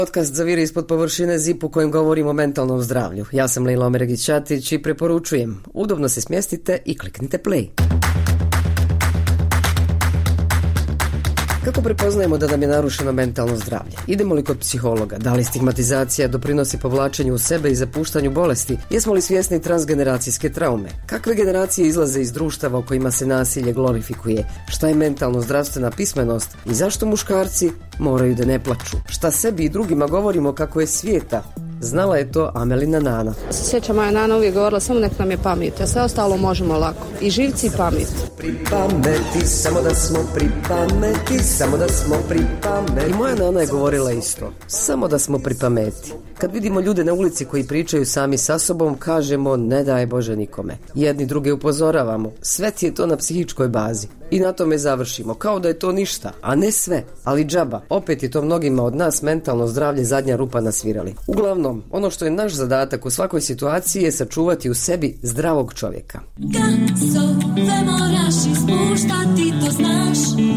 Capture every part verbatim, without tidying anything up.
Podcast zavire ispod površine Zip u kojem govorimo o mentalnom zdravlju. Ja sam Lejla Omeregić-Ćatić i preporučujem, udobno se smjestite i kliknite play. Kako prepoznajemo da nam je narušeno mentalno zdravlje? Idemo li kod psihologa? Da li stigmatizacija doprinosi povlačenju u sebe i zapuštanju bolesti? Jesmo li svjesni transgeneracijske traume? Kakve generacije izlaze iz društava u kojima se nasilje glorifikuje? Šta je mentalno zdravstvena pismenost? I zašto muškarci moraju da ne plaču? Šta sebi i drugima govorimo kako je svijeta? Znala je to Amelina nana. Se sjećam, moja nana uvijek govorila, samo nek nam je pamet, a sve ostalo možemo lako. I živci i pamet. Pri pameti, samo da smo pri pameti, samo da smo pri pameti. I moja nana je govorila isto, samo da smo pri pameti. Kad vidimo ljude na ulici koji pričaju sami sa sobom, kažemo ne daj Bože nikome. Jedni druge upozoravamo, sve ti je to na psihičkoj bazi. I na tome završimo, kao da je to ništa, a ne sve, ali džaba. Opet je to mnogima od nas mentalno zdravlje zadnja rupa na svirali. Uglavnom, ono što je naš zadatak u svakoj situaciji je sačuvati u sebi zdravog čovjeka. Gasove moraš ispuštati, to znaš,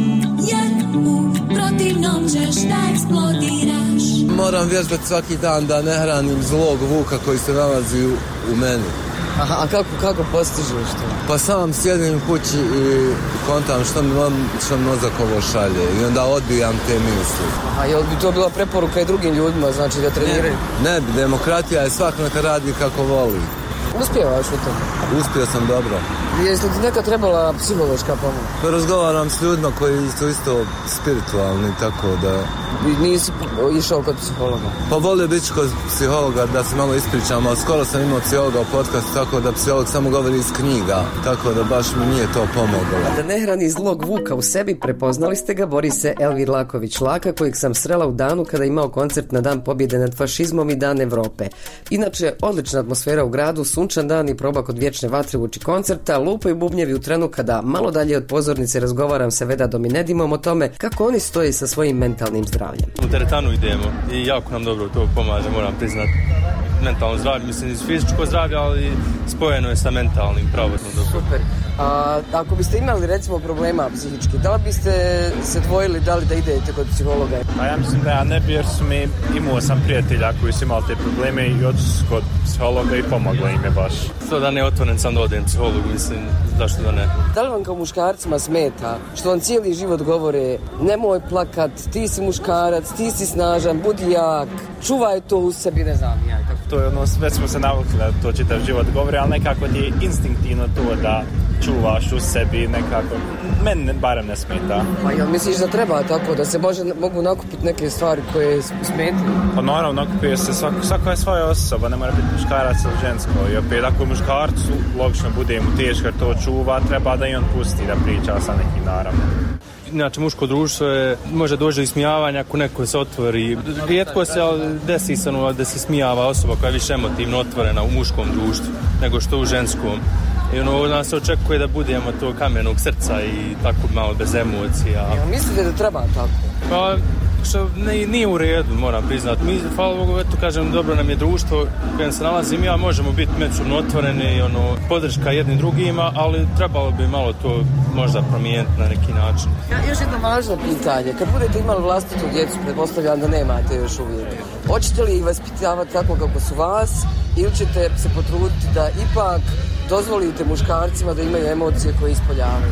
jer u protivnom ćeš da eksplodiraš. Moram vježbati svaki dan da ne hranim zlog vuka koji se nalazi u, u meni. Aha, a kako, kako postižeš to? Pa sam sjedim kući i kontam što mi, što mi mozak ovo šalje i onda odbijam te misli. A jel bi to bila preporuka i drugim ljudima, znači da treniraju? Ne, ne bi, demokratija je svak neka radi kako voli. Uspijevaš u tom? Uspio sam dobro. Jesi li ti neka trebala psihološka pomoć? Pa razgovaram s ljudima koji su isto spiritualni, tako da... I nisi išao kod psihologa? Pa volio biti kod psihologa da se malo ispričam, ali skoro sam imao psihologa u podcastu, tako da psiholog samo govori iz knjiga, tako da baš mi nije to pomoglo. Da ne hrani zlog vuka u sebi, prepoznali ste ga, bori se Elvir Laković-Laka, kojeg sam srela u danu kada je imao koncert na Dan pobjede nad fašizmom i Dan Evrope. Inače, odlična atmosfera u gradu, sunčan dan i proba kod vječne vatre uoči koncerta, lupaju bubnjevi u trenu kada malo dalje od pozornice razgovaram sa Vedadom i Nedimom o tome kako oni stoje sa svojim mentalnim zdravljem. U teretanu idemo i jako nam dobro to pomaže, moram priznati. Mentalno zdravlje, mislim iz fizičko zdravlje, ali spojeno je sa mentalnim, pravodno dobro. Super. A ako biste imali recimo problema psihički, da li biste se dvojili da li da idete kod psihologa? A ja mislim da ja ne bi, jer su mi, imao sam prijatelja koji su imali te probleme i otišli su kod psihologa i pomoglo im je baš. To da ne otvoren sam da odem psihologu, mislim, zašto da ne. Da li vam kao muškarcima smeta što vam cijeli život govore nemoj plakat, ti si muškarac, ti si snažan, budi jak, čuvaj to u sebi, ne znam ja. Tako. To je ono, već smo se navukli da to čitav život govore, ali nekako ti je instinktivno to da čuvaš u sebi nekako, meni barem ne smeta. Pa jel misliš da treba tako, da se može, mogu nakupiti neke stvari koje smetaju? Pa naravno, nakupuje se, svako, svako je svoja osoba, ne mora biti muškarac ili žensko. I opet ako muškarcu, logično bude mu teško jer to čuva, treba da i on pusti da priča sa nekim, naravno. Inače, muško društvo je, može doći do ismijavanja ako neko se otvori. Rijetko se desi se ono, da se smijava osoba koja je više emotivno otvorena u muškom društvu nego što u ženskom. I ono, od nas se očekuje da budemo to kamenog srca i tako malo bez emocija. Ja, mislite da treba tako? Pa, što ne, nije u redu, moram priznati. Mi, hvala Bogu, eto kažem, dobro nam je društvo u kojem se nalazim ja, možemo biti međusobno otvoreni, ono, podrška jednim drugima, ali trebalo bi malo to možda promijeniti na neki način. Ja, još jedno važno pitanje. Kad budete imali vlastitu djecu, pretpostavljam da nemate još uvijek, hoćete li ih vaspitavati tako kako su vas ili ćete se potruditi da ipak dozvolite muškarcima da imaju emocije koje ispoljavaju?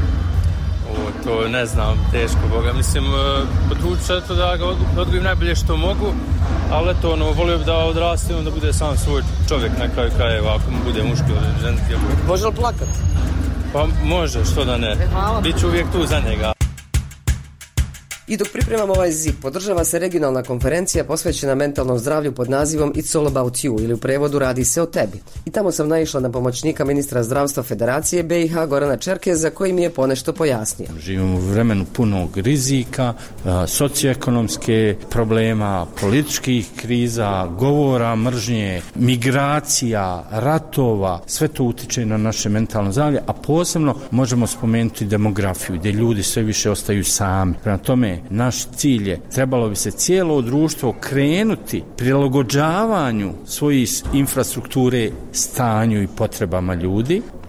O, to ne znam, teško Boga. Mislim, potrudit ću to da ga odgojim najbolje što mogu, ali eto, ono, volio bi da odraste, da bude sam svoj čovjek na kraju krajeva, ako mu bude muški ili ženski. Može li plakati? Pa može, što da ne. Biću uvijek tu za njega. I dok pripremamo ovaj Zip, podržava se regionalna konferencija posvećena mentalnom zdravlju pod nazivom It's all about you, ili u prevodu Radi se o tebi. I tamo sam naišla na pomoćnika ministra zdravstva Federacije B i H Gorana Čerkeza, koji mi je ponešto pojasnio. Živimo u vremenu punog rizika, socioekonomske problema, političkih kriza, govora, mržnje, migracija, ratova, sve to utiče na naše mentalno zdravlje, a posebno možemo spomenuti demografiju, gdje ljudi sve više ostaju sami. Prema tome, naš cilj je, trebalo bi se cijelo društvo krenuti prilagođavanju svojih infrastrukture stanju i potrebama ljudi.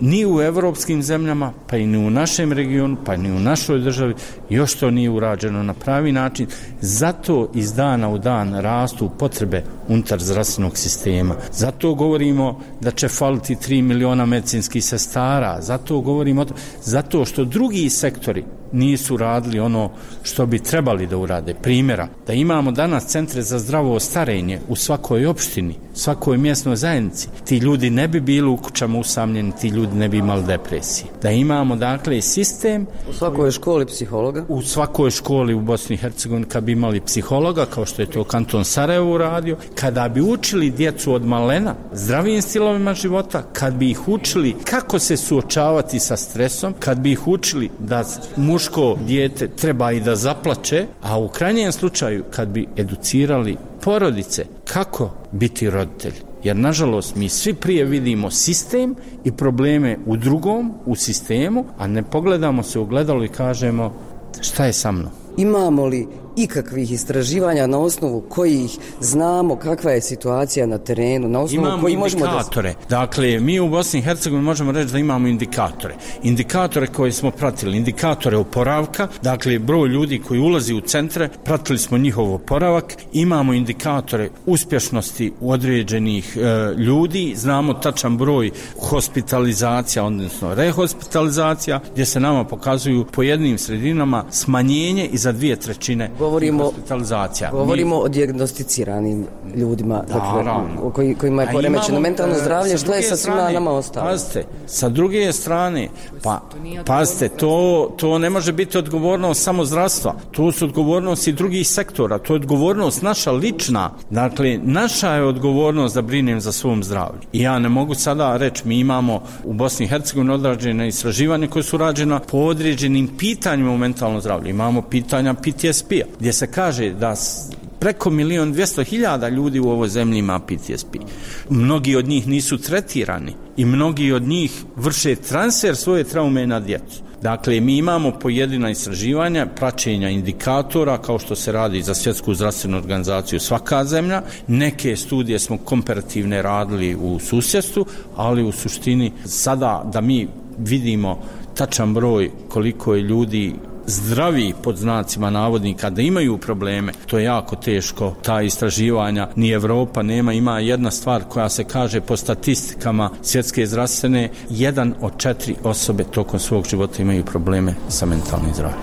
ni u evropskim zemljama, pa i ni u našem regionu, pa ni u našoj državi još to nije urađeno na pravi način. Zato iz dana u dan rastu potrebe unutar zdravstvenog sistema. Zato govorimo da će faliti tri miliona medicinskih sestara. Zato govorimo zato što drugi sektori nisu radili ono što bi trebali da urade. Primjera, da imamo danas centre za zdravo starenje u svakoj opštini, svakoj mjesnoj zajednici, ti ljudi ne bi bili u kućama usamljeni, ti ljudi ne bi imali depresije. Da imamo, dakle, sistem... U svakoj školi psihologa? U svakoj školi u Bosni i Hercegovini kad bi imali psihologa, kao što je to kanton Sarajevo uradio, kada bi učili djecu od malena zdravijim stilovima života, kad bi ih učili kako se suočavati sa stresom, kad bi ih učili da muško dijete treba i da zaplače, a u krajnjem slučaju kad bi educirali porodice kako biti roditelj. Jer, nažalost, mi svi prije vidimo sistem i probleme u drugom, u sistemu, a ne pogledamo se u gledalo i kažemo šta je sa mnom. Imamo li ikakvih istraživanja na osnovu kojih znamo kakva je situacija na terenu, na osnovu imamo koji možemo indikatore. Da... Dakle, mi u Bosni i Hercegovini možemo reći da imamo indikatore. Indikatore koje smo pratili, indikatore oporavka, dakle, broj ljudi koji ulazi u centre, pratili smo njihov oporavak, imamo indikatore uspješnosti određenih e, ljudi, znamo tačan broj hospitalizacija, odnosno rehospitalizacija, gdje se nama pokazuju po jednim sredinama smanjenje i za dvije trećine Govorimo, govorimo Mi... o dijagnosticiranim ljudima, dakle, koji, kojima je poremećeno mentalno zdravlje, što je sa svima nama ostalo. Pazite, sa druge strane, pa, pazite, to, to ne može biti odgovornost samo zdravstva, to su odgovornosti drugih sektora, to je odgovornost naša lična, dakle, naša je odgovornost da brinem za svom zdravlju. I ja ne mogu sada reći, mi imamo u Bosni i Hercegovini odrađene istraživanje koje su rađena po određenim pitanjima u mentalnom zdravlju. Imamo pitanja P T S P-a, gdje se kaže da preko milion dvjesto hiljada ljudi u ovoj zemlji ima P T S P. Mnogi od njih nisu tretirani i mnogi od njih vrše transfer svoje traume na djecu. Dakle, mi imamo pojedina istraživanja, praćenja indikatora, kao što se radi za Svjetsku zdravstvenu organizaciju svaka zemlja. Neke studije smo komparativne radili u susjedstvu, ali u suštini sada da mi vidimo tačan broj koliko je ljudi zdravi pod znacima navodnika da imaju probleme, to je jako teško. Ta istraživanja ni Evropa nema. Ima jedna stvar koja se kaže po statistikama Svjetske zdravstvene, jedan od četiri osobe tokom svog života imaju probleme sa mentalnim zdravljem.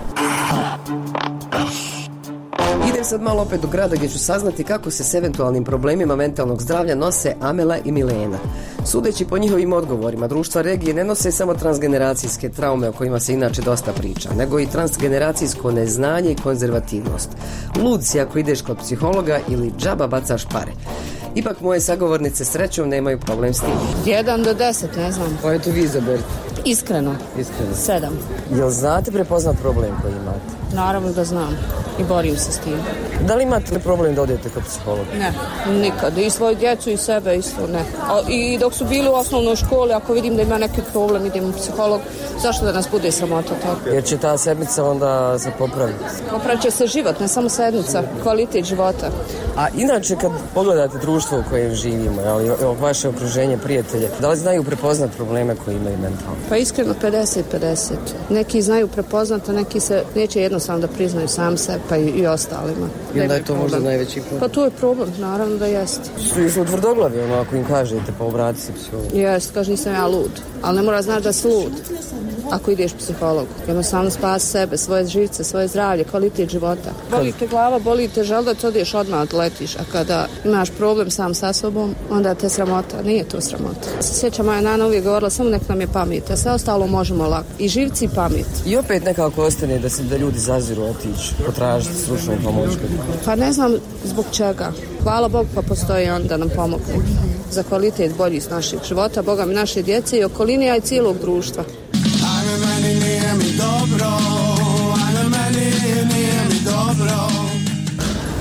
Idem sad malo opet do grada gdje ću saznati kako se s eventualnim problemima mentalnog zdravlja nose Amela i Milena. Sudeći po njihovim odgovorima, društva regije ne nose samo transgeneracijske traume o kojima se inače dosta priča, nego i transgeneracijsko neznanje i konzervativnost. Lud si ako ideš kod psihologa ili džaba bacaš pare. Ipak moje sagovornice srećom nemaju problem s tim. Jedan do deset, ne znam. Pa eto vi izaberite. Iskreno. Iskreno. Sedam. Jel znate prepoznat problem koji imate? Naravno da znam i borim se s tim. Da li imate problem da odete kod psihologa? Ne, nikad. I svoju djecu i sebe isto ne. A, i dok su bili u osnovnoj školi, ako vidim da ima neki problem, idem u psiholog. Zašto da nas bude sramota tako? Jer će ta sedmica onda se popraviti. Popravit će se život, ne samo sedmica, kvalitet života. A inače kad pogledate društvo u kojem živimo, ali vaše okruženje, prijatelje, da li znaju prepoznat probleme koji imaju mentalno? Pa iskreno pedeset pedeset. Neki znaju prepoznat, a neki se neće jednostavno da priznaju sam sebe, pa i, i ostalima. I onda je to problem. Možda najveći problem. Pa to je problem, naravno da jeste. Su su tvrdoglavi, ono, ako im kažete, pa obrati se psihologu. Jeste, kaže nisam ja lud, ali ne mora znaći da si lud ako ideš psihologu. Jednostavno spasi sebe, svoje živce, svoje zdravlje, kvalitet života. Boli te glava, boli te želudac, odeš odmah odletiš, a kada imaš problem sam sa sobom, onda te sramota. Nije to sramota. Se sjećam, moja nana uvijek govorila, samo nek nam je pamet, a sve ostalo možemo lako. I živci i pamet. I opet nekako ostane da se da ljudi zaziru otići, potražiti stručnu pomoć. Pa ne znam zbog čega. Hvala Bogu pa postoji on da nam pomogne. Za kvalitet bolji s našeg života, Boga mi naše djece i okoline, a i cijelog društva. Ajme meni nije mi dobro, ajme meni nije mi dobro. Pa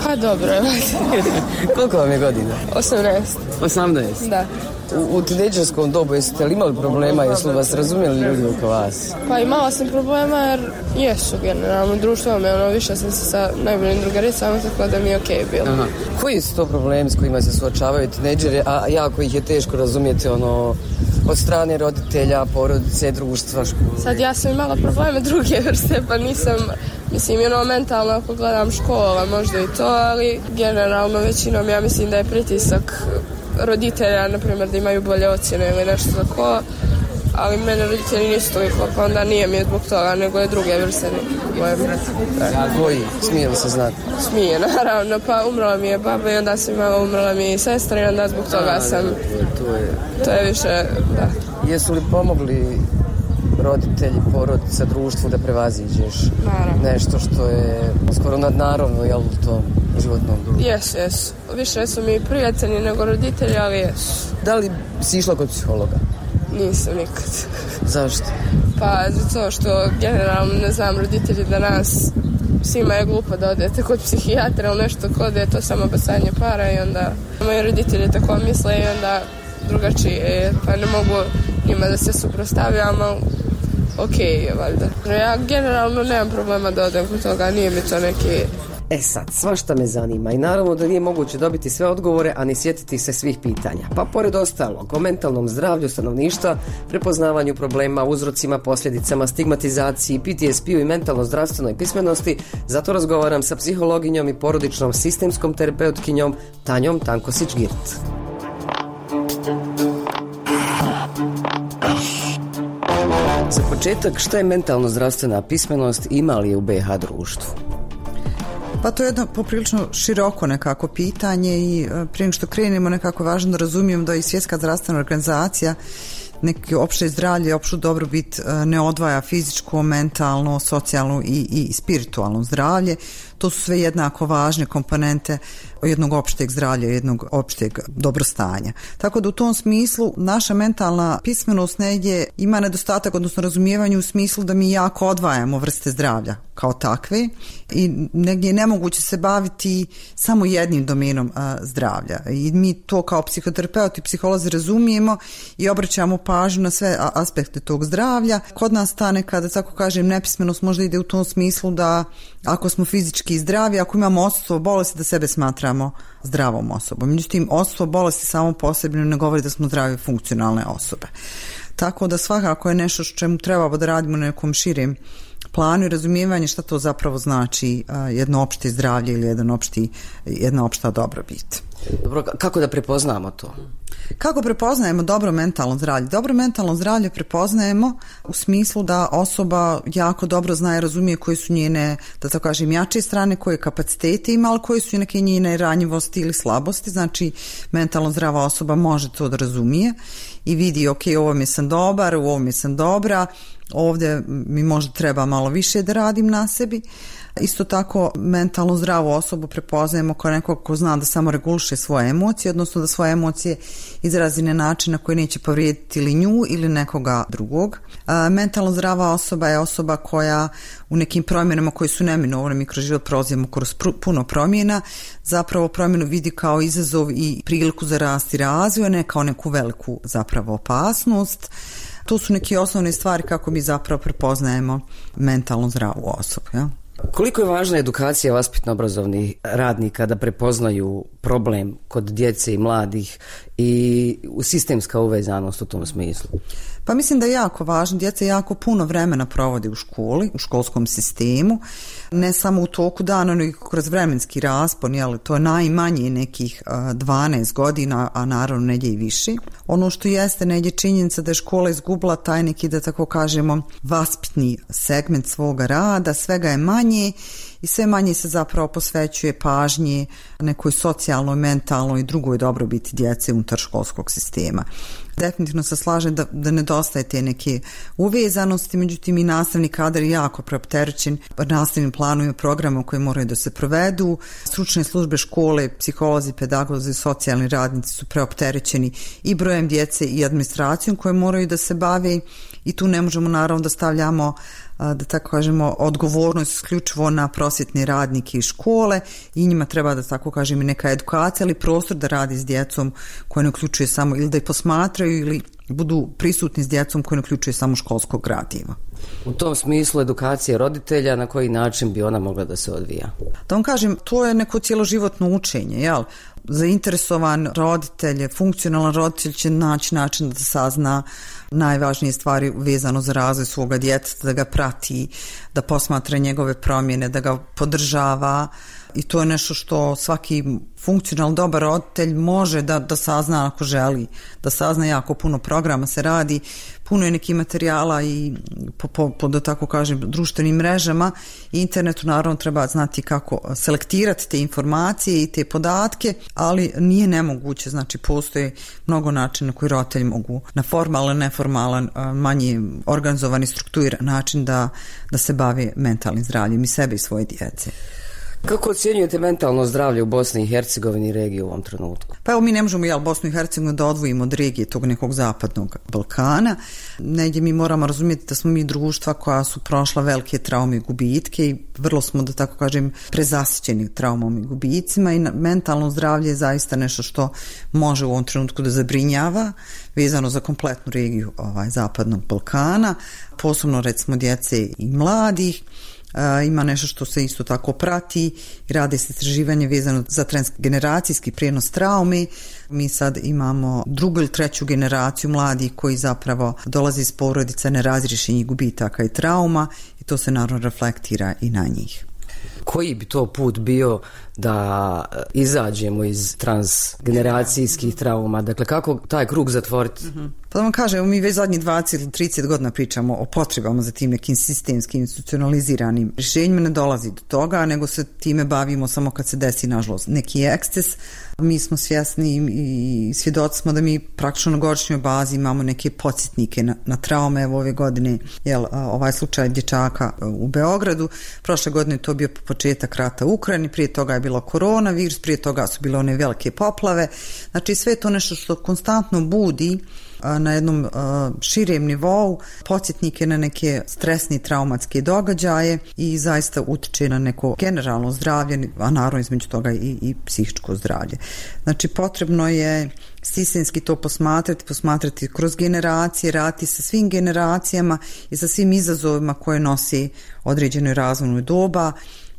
Pa dobro. Koliko vam je godina? osamnaest. osamnaest? Da. U, u tinejdžerskom dobu jeste li imali problema, jesu li vas razumjeli ljudi oko vas? Pa imala sam problema jer jesu generalno društvo me, ono, više sam se sa najboljim drugaricama, tako da mi je okej okay bilo. Aha. Koji su to problemi s kojima se suočavaju tinejdžeri, a jako ih je teško razumjeti, ono, od strane roditelja, porodice, društva, škole? Sad ja sam imala probleme druge vrste, pa nisam, mislim, ono, mentalno ako gledam škola, možda i to, ali generalno većinom ja mislim da je pritisak roditelja, na primjer, da imaju bolje ocjene ili nešto tako, ali mene roditelji nisu toliko, pa onda nije mi je zbog toga, nego je druge vrste moje. Koji? Smije li se znati? Smije, naravno, pa umrla mi je baba i onda sam imala, umrla mi je sestra i onda zbog toga A, sam, to je, to je više, da. Jesu li pomogli roditelji, porodica, društvu da prevaziđeš Naravno. nešto što je skoro nadnaravno, jel, u tom životnom društvu? Jesu, jesu. Više su mi prijatelji nego roditelji, ali jesu. Da li si išla kod psihologa? Nisam nikad. Zašto? Pa zato što generalno, ne znam, roditelji danas, svima je glupo da odete kod psihijatra ili nešto kod je to samo bacanje para i onda moji roditelji tako misle i onda drugačije, pa ne mogu njima da se suprotstavljamo. Okej, okay, valjda. Ja generalno nemam problema da odem kod toga, nije mi to neki... E sad, svašta me zanima i naravno da nije moguće dobiti sve odgovore, a ni sjetiti se svih pitanja. Pa pored ostalog, o mentalnom zdravlju stanovništva, prepoznavanju problema, uzrocima, posljedicama, stigmatizaciji, P T S P-u i mentalno zdravstvenoj pismenosti, zato razgovaram sa psihologinjom i porodičnom sistemskom terapeutkinjom Tanjom Tankosić-Girt. Za početak, šta je mentalno zdravstvena pismenost, ima li je u B iH društvu? Pa to je jedno poprilično široko nekako pitanje i prije nego što krenemo nekako važno da razumijem da i Svjetska zdravstvena organizacija neki opšte zdravlje, opštu dobrobit ne odvaja fizičko, mentalno, socijalno i, i spiritualno zdravlje. To su sve jednako važne komponente jednog opšteg zdravlja, jednog opšteg dobrostanja. Tako da u tom smislu naša mentalna pismenost negdje ima nedostatak, odnosno razumijevanje u smislu da mi jako odvajamo vrste zdravlja kao takve i negdje je nemoguće se baviti samo jednim domenom a, zdravlja. I mi to kao psihoterapeuti i psiholozi razumijemo i obraćamo pažnju na sve aspekte tog zdravlja. Kod nas ta nekada, tako kažem, nepismenost možda ide u tom smislu da ako smo fizički zdravi, ako imamo odsustvo bolesti, da sebe smatramo zdravom osobom. Međutim, odsustvo bolesti samo posebno ne govori da smo zdrave funkcionalne osobe. Tako da svakako je nešto što čemu trebamo da radimo na nekom širem planu i razumijevanje šta to zapravo znači jedno opšte zdravlje ili jedan opšti, jedna opšta dobrobit. Dobro, kako da prepoznamo to? Kako prepoznajemo dobro mentalno zdravlje? Dobro mentalno zdravlje prepoznajemo u smislu da osoba jako dobro zna i razumije koje su njene, da tako kažem, jače strane, koje kapacitete ima, ali koje su neke njene ranjivosti ili slabosti. Znači, mentalno zdrava osoba može to da razumije i vidi, ok, ovo mi sam dobar, u ovom mi sam dobra, ovdje mi možda treba malo više da radim na sebi. Isto tako, mentalno zdravu osobu prepoznajemo kao nekog ko zna da samo reguliše svoje emocije, odnosno da svoje emocije izrazi na način na koji neće povrijediti ili nju ili nekoga drugog. A, mentalno zdrava osoba je osoba koja u nekim promjenama koji su neminovne, mi kroz život prolazimo kroz pr- puno promjena, zapravo promjenu vidi kao izazov i priliku za rast i razvoj, ne kao neku veliku zapravo opasnost. To su neke osnovne stvari kako mi zapravo prepoznajemo mentalno zdravu osobu, ja? Koliko je važna edukacija vaspitno-obrazovnih radnika da prepoznaju problem kod djece i mladih i sistemska uvezanost u tom smislu? Pa mislim da je jako važno. Djeca jako puno vremena provodi u školi, u školskom sistemu, ne samo u toku dana, nego kroz vremenski raspon, jel, to je najmanje nekih dvanaest godina, a naravno negdje i više. Ono što jeste negdje činjenica da je škola izgubila taj neki, da tako kažemo, vaspitni segment svoga rada, svega je manje i sve manje se zapravo posvećuje pažnje nekoj socijalnoj, mentalnoj i drugoj dobrobiti djece unutar školskog sistema. Definitivno se slažem da, da nedostaje te neke uvezanosti, međutim i nastavni kadar je jako preopterećen nastavnim planovima, programa koji moraju da se provedu. Stručne službe škole, psiholozi, pedagozi, socijalni radnici su preopterećeni i brojem djece i administracijom koje moraju da se bave i tu ne možemo naravno da stavljamo da tako kažemo, odgovornost isključivo na prosvjetne radnike i škole i njima treba da tako kažem i neka edukacija, ali prostor da radi s djecom koja ne uključuje samo ili da ih posmatraju ili budu prisutni s djecom koji ne uključuje samo školskog gradiva. U tom smislu edukacije roditelja, na koji način bi ona mogla da se odvija? Da vam kažem, to je neko cjeloživotno učenje, jel? Zainteresovan roditelj, funkcionalan roditelj će naći način da sazna najvažnije stvari vezano za razvoj svoga djeteta, da ga prati, da posmatra njegove promjene, da ga podržava i to je nešto što svaki funkcionalno dobar roditelj može da, da sazna ako želi, da sazna jako puno programa se radi, puno je nekih materijala i po, po, po da tako kažem društvenim mrežama i internetu naravno treba znati kako selektirati te informacije i te podatke, ali nije nemoguće, znači postoje mnogo načina koji roditelji mogu na formalan, neformalan, manje organizovani, strukturiran način da, da se bave mentalnim zdravljem i sebe i svoje djece. Kako ocjenjujete mentalno zdravlje u Bosni i Hercegovini i regiji u ovom trenutku? Pa evo mi ne možemo jel, Bosnu i Hercegovinu da odvojimo od regije tog nekog zapadnog Balkana. Negdje mi moramo razumjeti da smo mi društva koja su prošla velike traume i gubitke i vrlo smo, da tako kažem, prezasićeni traumom i gubicima i mentalno zdravlje je zaista nešto što može u ovom trenutku da zabrinjava vezano za kompletnu regiju ovaj, zapadnog Balkana, posebno recimo djece i mladih. Uh, ima nešto što se isto tako prati i rade se istraživanje vezano za transgeneracijski prijenos traume. Mi sad imamo drugu ili treću generaciju mladih koji zapravo dolazi iz porodica nerazriješenih gubitaka i trauma i to se naravno reflektira i na njih. Koji bi to put bio da izađemo iz transgeneracijskih trauma? Dakle, kako taj krug zatvoriti? Mm-hmm. Pa da vam kažem, mi već zadnjih dvadeset ili trideset godina pričamo o potrebama za tim nekim sistemskim institucionaliziranim rješenjima, ne dolazi do toga, nego se time bavimo samo kad se desi, nažalost, neki eksces. Mi smo svjesni i svjedoci smo da mi praktično na godišnjoj bazi imamo neke podsjetnike na, na traume. Evo ove godine, jel, ovaj slučaj dječaka u Beogradu, prošle godine to bio početak rata u Ukrajini, prije toga je bilo koronavirus, prije toga su bile one velike poplave. Znači sve to nešto što konstantno budi na jednom uh, širem nivou podsjetnike na neke stresne traumatske događaje i zaista utiče na neko generalno zdravlje, a naravno između toga i, i psihičko zdravlje. Znači potrebno je sistemski to posmatrati, posmatrati kroz generacije, raditi sa svim generacijama i sa svim izazovima koje nosi određenoj razvojnoj doba,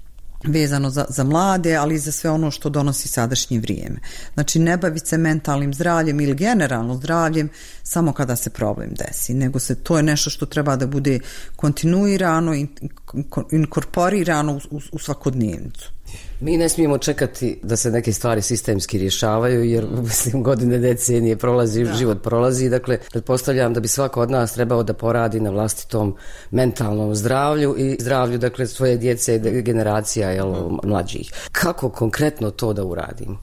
vezano za, za mlade, ali i za sve ono što donosi sadašnje vrijeme. Znači ne baviti se mentalnim zdravljem ili generalno zdravljem samo kada se problem desi, nego se to je nešto što treba da bude kontinuirano i inkorporirano u, u, u svakodnevnicu. Mi ne smijemo čekati da se neke stvari sistemski rješavaju, jer mislim, godine, decenije prolazi, da. Život prolazi. Dakle, pretpostavljam da bi svako od nas trebao da poradi na vlastitom mentalnom zdravlju i zdravlju, dakle, svoje djece i generacija, jel, mlađih. Kako konkretno to da uradimo?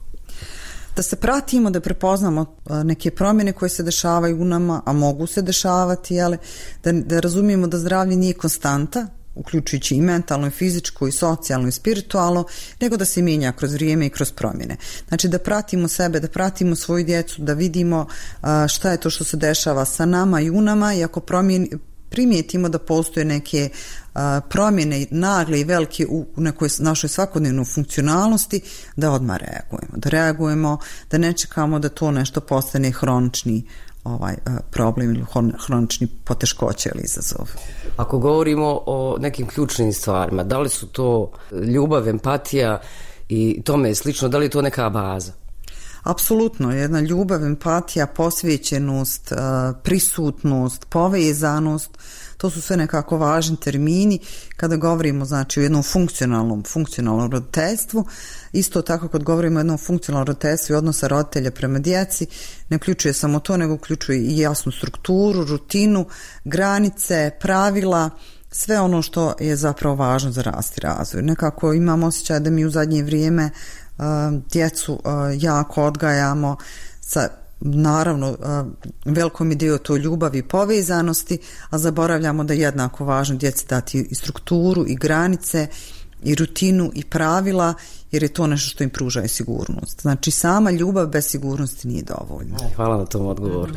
Da se pratimo, da prepoznamo neke promjene koje se dešavaju u nama, a mogu se dešavati, jel, da, da razumijemo da zdravlje nije konstanta, uključujući i mentalno, i fizičko, i socijalno, i spiritualno, nego da se mijenja kroz vrijeme i kroz promjene. Znači da pratimo sebe, da pratimo svoju djecu, da vidimo a, šta je to što se dešava sa nama i u nama i ako promijeni, primijetimo da postoje neke a, promjene nagle i velike u nekoj našoj svakodnevnoj funkcionalnosti, da odmah reagujemo. Da reagujemo, da ne čekamo da to nešto postane hronični ovaj problem ili hronični poteškoće ili izazov. Ako govorimo o nekim ključnim stvarima, da li su to ljubav, empatija i tome slično, da li je to neka baza? Apsolutno, jedna ljubav, empatija, posvećenost, prisutnost, povezanost, to su sve nekako važni termini kada govorimo, znači, o jednom funkcionalnom, funkcionalnom roditeljstvu. Isto tako kad govorimo o jednom funkcionalnom roditeljstvu i odnosa roditelja prema djeci, ne uključuje samo to, nego uključuje i jasnu strukturu, rutinu, granice, pravila, sve ono što je zapravo važno za rast i razvoj. Nekako imam osjećaj da mi u zadnje vrijeme uh, djecu uh, jako odgajamo sa naravno velikom ideju to ljubavi i povezanosti, a zaboravljamo da je jednako važno djeci dati i strukturu i granice i rutinu i pravila jer je to nešto što im pruža i sigurnost. Znači sama ljubav bez sigurnosti nije dovoljna. Hvala na tom odgovoru.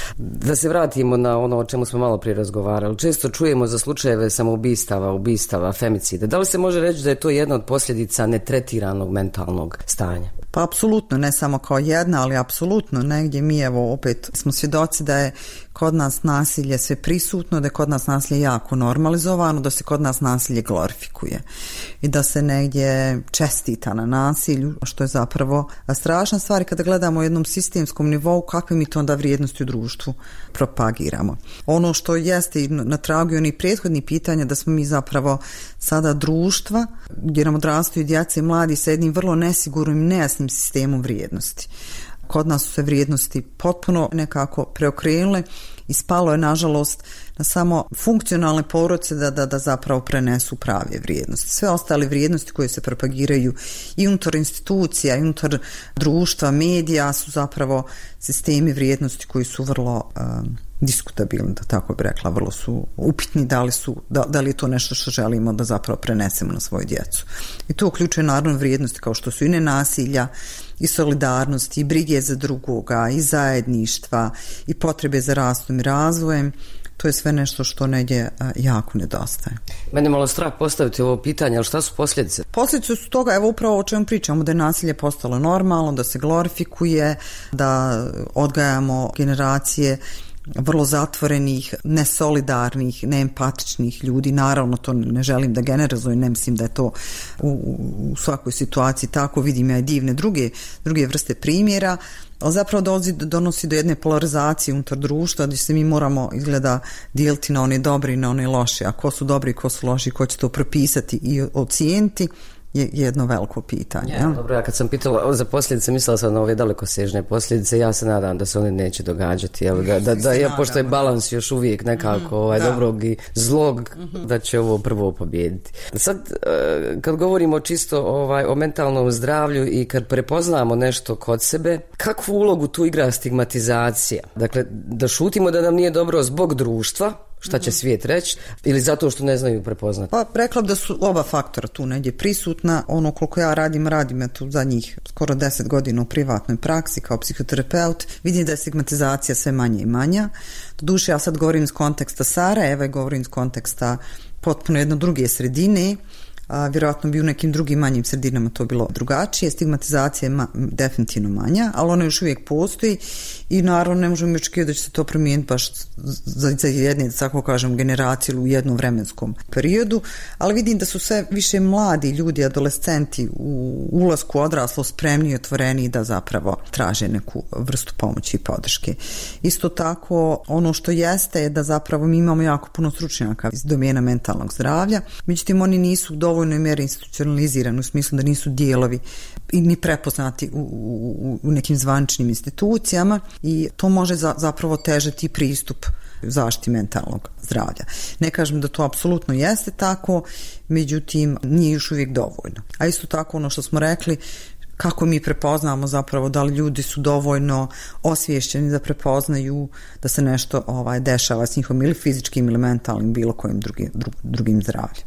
Da se vratimo na ono o čemu smo malo prije razgovarali. Često čujemo za slučajeve samoubistava, ubistava, femicida. Da li se može reći da je to jedna od posljedica netretiranog mentalnog stanja? Pa apsolutno, ne samo kao jedna, ali apsolutno negdje mi evo opet smo svjedoci da je kod nas nasilje sve prisutno, da je kod nas nasilje jako normalizovano, da se kod nas nasilje glorifikuje i da se negdje čestita na nasilju, što je zapravo strašna stvar. Kada gledamo u jednom sistemskom nivou, kakve mi to onda vrijednosti u društvu propagiramo. Ono što jeste na tragu onih prethodnih pitanja, da smo mi zapravo sada društva gdje nam odrastaju djeca i mladi sa jednim vrlo nesigurnim i nejasnim sistemom vrijednosti. Kod nas su se vrijednosti potpuno nekako preokrenule i spalo je nažalost na samo funkcionalne poroce da, da, da zapravo prenesu prave vrijednosti. Sve ostale vrijednosti koje se propagiraju i unutar institucija, i unutar društva, medija su zapravo sistemi vrijednosti koji su vrlo um, diskutabilni, da tako bi rekla, vrlo su upitni da li, su, da, da li je to nešto što želimo da zapravo prenesemo na svoju djecu. I to uključuje naravno vrijednosti kao što su i nenasilja, i solidarnosti, i brige za drugoga, i zajedništva, i potrebe za rastom i razvojem. To je sve nešto što negdje jako nedostaje. Mene malo strah postaviti ovo pitanje, ali šta su posljedice? Posljedice su toga, evo upravo o čemu pričamo, da je nasilje postalo normalno, da se glorifikuje, da odgajamo generacije vrlo zatvorenih, nesolidarnih, neempatičnih ljudi. Naravno, to ne želim da generalizujem, ne mislim da je to u, u svakoj situaciji tako, vidim ja i divne druge, druge vrste primjera, ali zapravo donosi, donosi do jedne polarizacije unutar društva gdje se mi moramo izgleda dijeliti na one dobre i na one loše, a ko su dobri i ko su loši, ko će to propisati i ocijeniti je jedno veliko pitanje. Ja, dobro, ja kad sam pitala za posljedice, mislila sam na ove dalekosežne posljedice, ja se nadam da se one neće događati, jel, da, da, da ja, pošto je balans još uvijek nekako ovaj, dobrog i zlog, da će ovo prvo pobijediti. Sad, kad govorimo čisto ovaj, o mentalnom zdravlju i kad prepoznamo nešto kod sebe, kakvu ulogu tu igra stigmatizacija? Dakle, da šutimo da nam nije dobro zbog društva, šta će svijet reći, ili zato što ne znaju prepoznati? Pa rekla da su oba faktora tu negdje prisutna. Ono koliko ja radim, radim ja tu zadnjih skoro deset godina u privatnoj praksi kao psihoterapeut, vidim da je stigmatizacija sve manje i manja. Doduše, ja sad govorim iz konteksta Sarajeva i govorim iz konteksta potpuno jedno druge sredine. A, vjerojatno bi u nekim drugim manjim sredinama to bilo drugačije. Stigmatizacija je ma, definitivno manja, ali ona još uvijek postoji i naravno ne možemo očekivati da će se to promijeniti baš za, za jedne, da tako kažem, generacije u jednom vremenskom periodu, ali vidim da su sve više mladi ljudi, adolescenti u ulasku odraslo spremni i otvoreni da zapravo traže neku vrstu pomoći i podrške. Isto tako, ono što jeste je da zapravo mi imamo jako puno stručnjaka iz domena mentalnog zdravlja, međutim oni nisu dovoljno mjeri institucionalizirani u smislu da nisu dijelovi i ni prepoznati u, u, u nekim zvaničnim institucijama i to može za, zapravo težati pristup zaštiti mentalnog zdravlja. Ne kažem da to apsolutno jeste tako, međutim nije još uvijek dovoljno. A isto tako ono što smo rekli, kako mi prepoznamo zapravo da li ljudi su dovoljno osviješćeni da prepoznaju da se nešto ovaj, dešava s njihovim ili fizičkim ili mentalnim bilo kojim drugim, drugim zdravljem.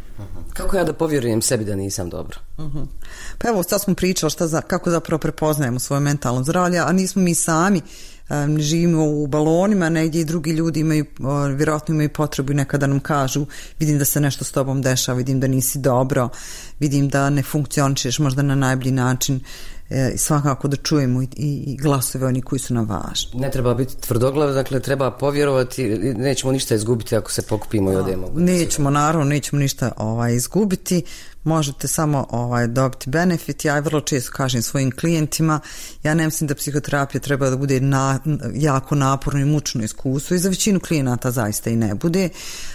Kako ja da povjerujem sebi da nisam dobro? Uh-huh. Pa evo, sad smo pričali šta za, kako zapravo prepoznajemo svoje mentalno zdravlje, a nismo mi sami, um, živimo u balonima, negdje i drugi ljudi imaju, uh, vjerojatno imaju potrebu i nekada nam kažu, vidim da se nešto s tobom dešava, vidim da nisi dobro, vidim da ne funkcionišeš možda na najbolji način, i svakako da čujemo i, i glasove oni koji su nam važni. Ne treba biti tvrdoglav, dakle treba povjerovati, nećemo ništa izgubiti ako se pokupimo i odemo. Nećemo, naravno, nećemo ništa ovaj, izgubiti, možete samo ovaj, dobiti benefit. Ja vrlo često kažem svojim klijentima, ja ne mislim da psihoterapija treba da bude na, jako naporno i mučno iskustvo i za većinu klijenata zaista i ne bude.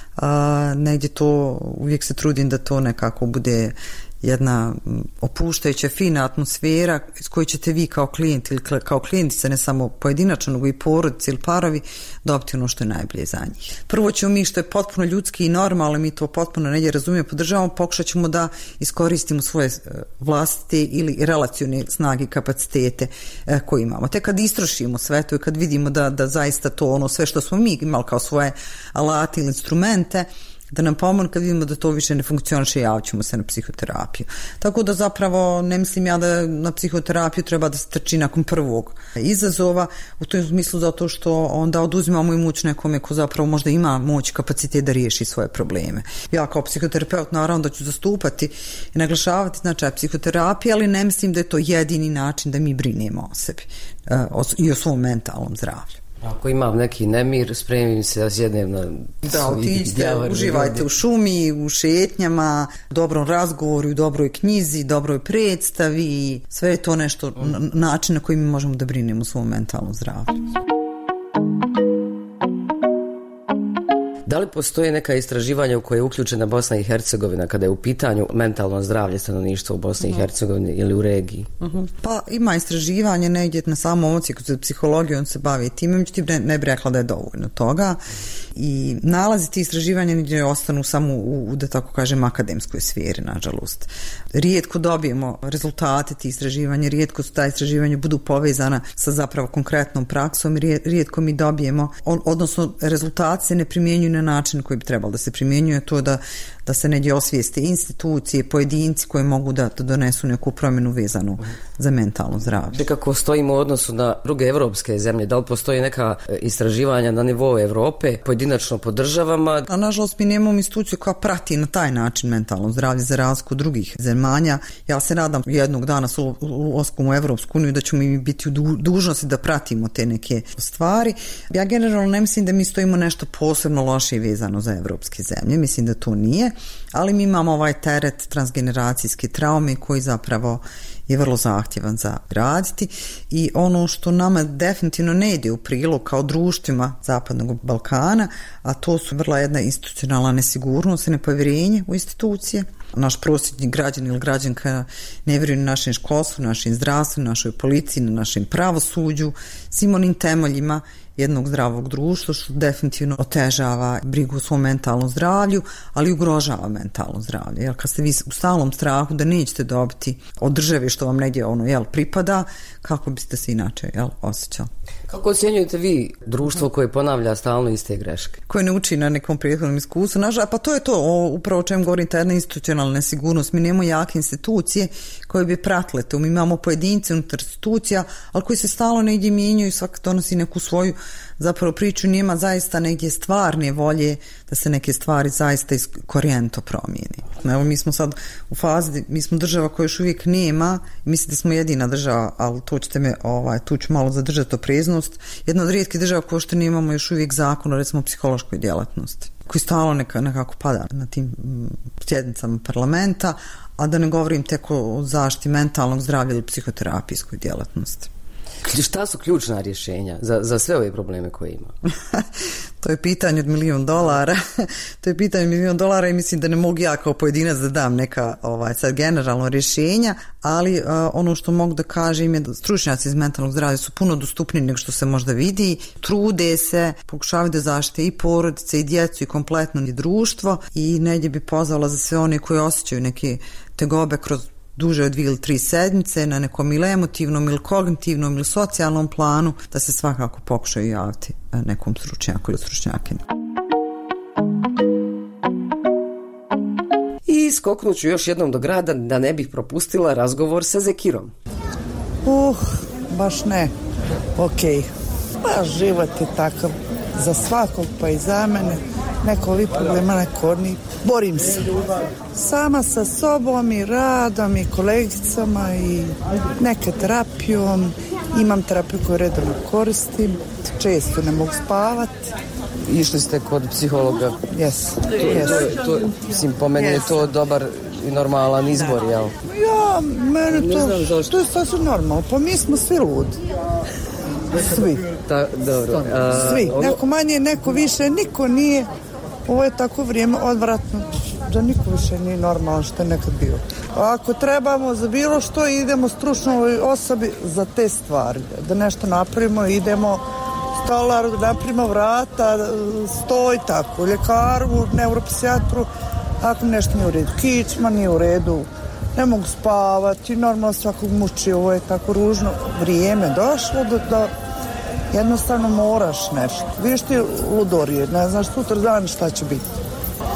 A, negdje to, uvijek se trudim da to nekako bude jedna opuštajuća, fina atmosfera iz koje ćete vi kao klijent ili kao klijentica, ne samo pojedinačno, nego i porodice ili parovi, dobiti ono što je najbolje za njih. Prvo ćemo mi, što je potpuno ljudski i normalno, mi to potpuno negdje razumijemo, podržavamo, pokušat ćemo da iskoristimo svoje vlastite ili relacione snage i kapacitete koje imamo. Te kad istrošimo sve to i kad vidimo da, da zaista to ono sve što smo mi imali kao svoje alate ili instrumente, da nam pomogne kad vidimo da to više ne funkcioniše, javit ćemo se na psihoterapiju. Tako da zapravo ne mislim ja da na psihoterapiju treba da se trči nakon prvog izazova, u tom smislu zato što onda oduzimamo i moć nekome ko zapravo možda ima moć, kapacitet da riješi svoje probleme. Ja kao psihoterapeut naravno da ću zastupati i naglašavati značaj psihoterapije, ali ne mislim da je to jedini način da mi brinemo o sebi i o svom mentalnom zdravlju. Ako imam neki nemir, spremim se da sjednem na... Da, otiđite, uživajte u šumi, u šetnjama, dobrom razgovoru, dobroj knjizi, dobroj predstavi, sve je to nešto, način na koji mi možemo da brinemo o svom mentalnom zdravlju. Da li postoje neka istraživanja u koje je uključena Bosna i Hercegovina kada je u pitanju mentalno zdravlje stanovništva u Bosni i Hercegovini ili u regiji? Uh-huh. Pa ima istraživanje negdje na samom odsjeku za psihologiju, on se bavi time, međutim ne, ne bi rekla da je dovoljno toga i nalazi ti istraživanja negdje ostanu samo u, u, da tako kažem, akademskoj sferi, nažalost. Rijetko dobijemo rezultate ti istraživanja, rijetko su ta istraživanja budu povezana sa zapravo konkretnom praksom, rijetko mi dobijemo, odnosno rezultati se ne primjenjuju na način koji bi trebalo da se primjenjuje, to da, da se negdje osvijeste institucije, pojedinci koji mogu da, da donesu neku promjenu vezanu za mentalno zdravlje. Kako stojimo u odnosu na druge evropske zemlje? Da li postoji neka istraživanja na nivou Evrope, pojedinačno po državama? A nažalost mi nemamo instituciju koja prati na taj način mentalno zdravlje za razliku drugih zemalja. Ja se nadam jednog dana s ulaskom u Evropsku uniju da ćemo mi biti u dužnosti da pratimo te neke stvari. Ja generalno ne mislim da mi stojimo nešto posebno loše i vezano za evropske zemlje. Mislim da to nije, ali mi imamo ovaj teret transgeneracijske traume koji zapravo je vrlo zahtjevan za raditi i ono što nama definitivno ne ide u prilog kao društvima Zapadnog Balkana, a to su vrlo jedna institucionalna nesigurnost i nepovjerenje u institucije. Naš prosječni građan ili građanka ne vjeruje na našem školstvu, našem zdravstvu, našoj policiji, na našem pravosuđu, svim onim temeljima jednog zdravog društva, što definitivno otežava brigu o svom mentalnom zdravlju, ali ugrožava mentalno zdravlje. Jer kad ste vi u stalnom strahu da nećete dobiti od države što vam negdje ono, jel, pripada, kako biste se inače, jel, osjećali? Kako ocjenjujete vi društvo koje ponavlja stalno iste greške? Koje ne uči na nekom prethodnom iskustvu. Nažal, pa to je to, o, upravo o čem govorim, ta jedna institucionalna nesigurnost. Mi nemamo jake institucije koje bi pratile to. Mi imamo pojedince unutar institucija, ali koji se stalno negdje mijenjaju i svak donosi neku svoju zapravo priču, nema zaista negdje stvarne volje da se neke stvari zaista korijenito promijeni. Evo mi smo sad u fazi, mi smo država koja još uvijek nema, mislim da smo jedina država, ali to ćete me, ovaj, tu ću malo zadržati opreznost, jedna od rijetkih država koja što nemamo još uvijek zakon o recimo psihološkoj djelatnosti, koji stalo neka, nekako pada na tim sjednicama parlamenta, a da ne govorim tek o zaštiti mentalnog zdravlja ili psihoterapijskoj djelatnosti. Šta su ključna rješenja za, za sve ove probleme koje ima? To je pitanje od milion dolara. To je pitanje od milion dolara i mislim da ne mogu ja kao pojedinac da dam neka ovaj, sad generalno rješenja, ali uh, ono što mogu da kažem je da stručnjaci iz mentalnog zdravlja su puno dostupniji nego što se možda vidi. Trude se, pokušavaju da zaštite i porodice i djecu i kompletno i društvo i negdje bi pozvala za sve one koji osjećaju neke tegobe kroz duže od dvije ili tri sedmice na nekom ili emotivnom ili kognitivnom ili socijalnom planu, da se svakako pokušaju javiti nekom stručnjaku ili stručnjakinju. I skoknut ću još jednom do grada da ne bih propustila razgovor sa Zekirom. Uh, baš ne. Okej. Pa život je takav za svakog, pa i za mene. Neko li problema, neko ni. Borim se. Sama sa sobom i radom i kolegicama i neke terapijom. Imam terapiju koju redovno koristim. Često ne mogu spavati. Išli ste kod psihologa? Jes. Yes. To, to, mislim, po meni yes. je to dobar i normalan izbor, jel? Ja, meni to, to je sasvim normalno. Pa mi smo svi ludi. Svi. Ta, dobro. A, svi. Ono... Neko manje, neko više, niko nije. Ovo je tako vrijeme odvratno da niko više nije normalno što je nekad bio. Ako trebamo za bilo što, idemo stručnoj osobi za te stvari. Da nešto napravimo, idemo stolar, napravimo vrata, stoj, tako, ljekaru, neuropsijatru, ako nešto nije u redu. Kičma nije u redu, ne mogu spavati, normalno svakog muči, ovo je tako ružno. Vrijeme došlo da, da jednostavno moraš nešto. Vidiš ti ludorije, ne znaš sutra dan šta će biti.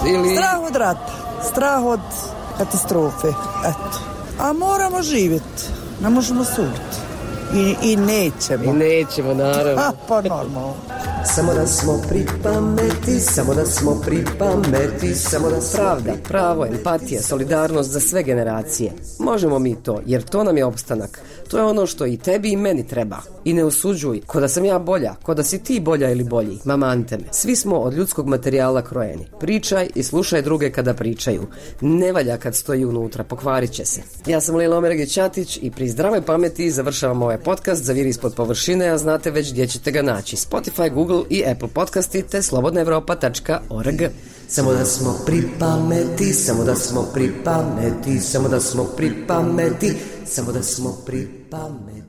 ili... Strah od rata, strah od katastrofe, eto. A moramo živjeti, ne možemo suditi. I, i nećemo. I nećemo, naravno. A, pa normalno. Samo da smo pri pameti, samo da smo pri pameti, samo da smo... Pravda, pravo, empatija, solidarnost za sve generacije. Možemo mi to, jer to nam je opstanak. To je ono što i tebi i meni treba. I ne osuđuj, ko da sam ja bolja, ko da si ti bolja ili bolji. Mamante me. Svi smo od ljudskog materijala krojeni. Pričaj i slušaj druge kada pričaju. Ne valja kad stoji unutra, pokvarit će se. Ja sam Lila Omergić-Ćatić i pri zdravoj pameti završavam ovaj podcast Zaviri ispod površine, a znate već gdje ćete ga naći. Spotify, Google i Apple podcasti te slobodna evropa tačka org. Samo da smo pri pameti, samo da smo pri pameti, samo da smo pri pameti, samo da smo pri pameti.